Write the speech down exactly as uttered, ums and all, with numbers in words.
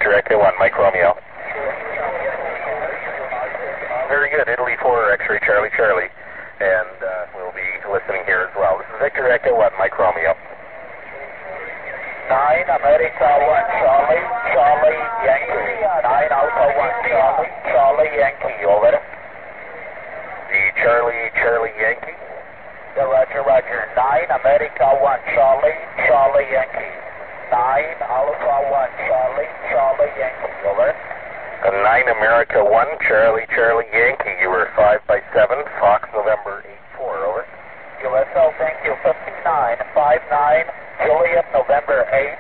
Victor Echo one, Mike Romeo. Very good, Italy four, X-ray Charlie Charlie. And uh, we'll be listening here as well. This is Victor Echo one, Mike Romeo. nine, America one, Charlie, Charlie, Yankee. nine, Alpha one, Charlie, Charlie, Yankee, over. The Charlie, Charlie, Yankee. Yeah, roger, roger. nine, America one, Charlie, Charlie, Yankee. nine, Alpha one, Charlie, Charlie, Yankee, over. nine, America one, Charlie, Charlie, Yankee. You were five by seven, Fox November eight four, over. U S O, thank you, fifty-nine, five nine, Juliet, November eight,